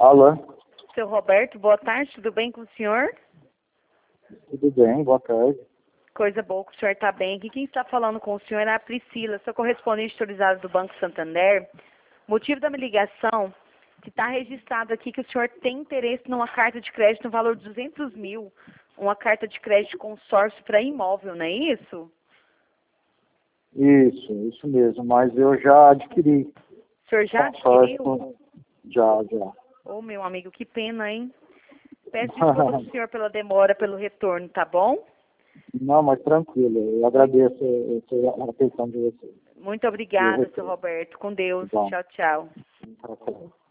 Alô, Seu Roberto, boa tarde, tudo bem com o senhor? tudo bem? Boa tarde. Coisa boa que o senhor está bem. Aqui quem está falando com o senhor é a Priscila, sou correspondente autorizada do Banco Santander. Motivo da minha ligação, que está registrado aqui que o senhor tem interesse numa carta de crédito no valor de 200 mil, uma carta de crédito consórcio para imóvel, não é isso? Isso mesmo, mas eu já adquiri O senhor já adquiriu? consórcio. Já. Ô, meu amigo, que pena, hein? Peço desculpa ao senhor pela demora, pelo retorno, tá bom? Não, mas tranquilo, eu agradeço a atenção de vocês. Muito obrigada, seu Roberto. Com Deus. Bom. Tchau, tchau. Tá certo.